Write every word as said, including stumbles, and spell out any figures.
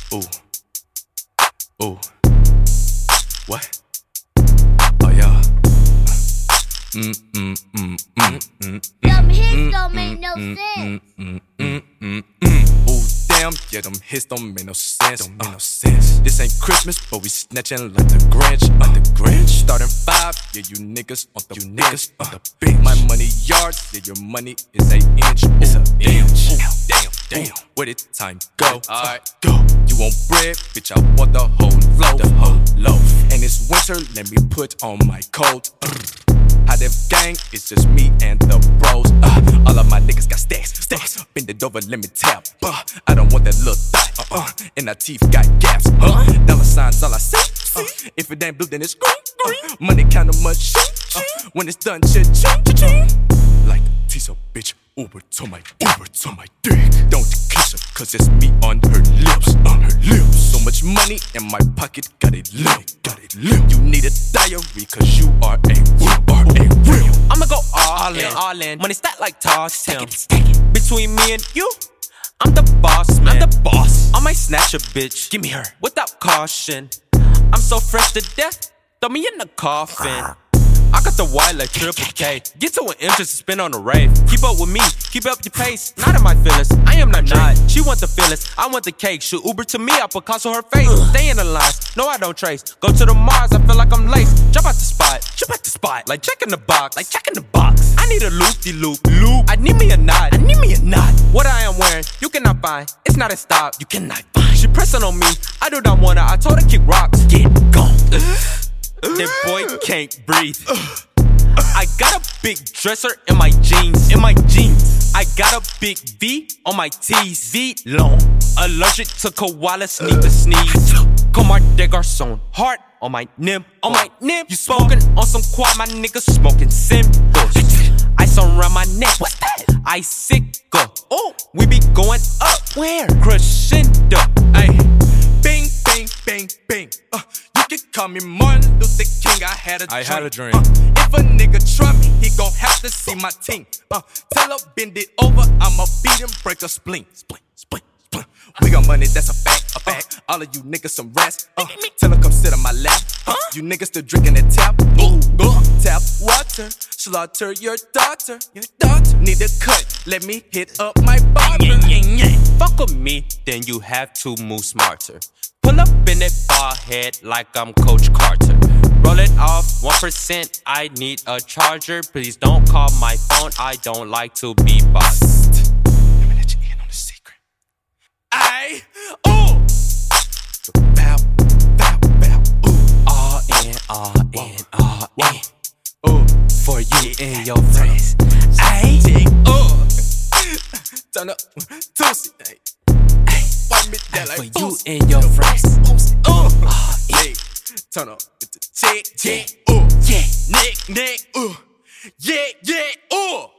Ooh. Ooh. What? Oh yeah. Mm mm mm mm mm. Them hits don't make no sense. Mm mm mm mm. Ooh damn, yeah them hits don't make no sense. Don't make no sense. This ain't Christmas, but we snatching like the Grinch. Like the Grinch. Starting five, yeah you niggas on the you niggas on the bench. My money yards, yeah your money is a inch. It's a inch. Ooh, damn, damn. Where did time go? Alright, go. You want bread, bitch? I want the whole loaf. The whole loaf. And it's winter, let me put on my coat. How that gang, it's just me and the bros. Uh, all of my niggas got stacks, stacks. Bend it over, let me tap. Uh, I don't want that little thot. Uh, uh, and our teeth got gaps. Uh, dollar signs, all I see. Uh, if it ain't blue, then it's green. Uh, money kinda much. Uh, when it's done, ching, ching, ching. Like tease a bitch, Uber to my, Uber to my dick. Don't kiss her, cause it's me on her lips, on her lips. So much money in my pocket, got it lit, got it lit. You need a diary, cause you are a, you are a real. I'ma go all in, all in. Money stacked like toss, stack it, stack it. Between me and you, I'm the boss, man. I'm the boss. I might snatch a bitch, give me her, without caution. I'm so fresh to death, throw me in the coffin. I got the white like triple K. Get to an interest to spin on the rave. Keep up with me, keep up your pace. Not in my feelings, I am not Drake. She want the feelings, I want the cake. Shoot Uber to me, I Picasso her face. Stay in the lines, no I don't trace. Go to the Mars, I feel like I'm laced. Jump out the spot, jump out the spot. Like checking the box, like checking the box. I need a loop-de-loop, loop. I need me a knot, I need me a knot. What I am wearing, you cannot find. It's not a stop, you cannot find. She pressing on me, I do not wanna. I told her kick rocks, get gone. That boy can't breathe. I got a big dresser in my jeans, in my jeans. I got a big V on my T's, V long. Allergic to koalas, need to sneeze. Comme des garçons, heart on my nim, on my nim. You smoking on some quad, my niggas smoking symbols. Ice around my neck, what's that? Icicle. Oh, we be going up, where? Crescendo, ayy. Bing, bing, bing, bing. Uh, you can call me Martin Luther King. I had a I dream. had a dream. Uh, if a nigga try me, he gon' have to see my team. Uh, tell her bend it over, I'ma beat him, break a spleen. Spleen, spleen, spleen. We got money, that's a fact, a fact. Uh, all of you niggas some rats. Uh, tell her come sit on my lap. Uh, you niggas still drinking that tap. Ooh, uh, tap water. Slaughter your daughter. Your daughter need a cut. Let me hit up my barber. Fuck with me, then you have to move smarter. Pull up in that bald head like I'm Coach Carter. Roll it off, one percent, I need a charger. Please don't call my phone, I don't like to be bossed. Let me let you in on the secret. I, ooh. Bow, bow, bow, ooh. All in, all in, all in. Ooh, for you and your friends. I, ooh. Turn up, toast it, wipe me down like for you and your friends. Ooh, yeah. Turn up with the chick, chick. Ooh, yeah, nick, nick. Ooh, yeah, yeah. Ooh.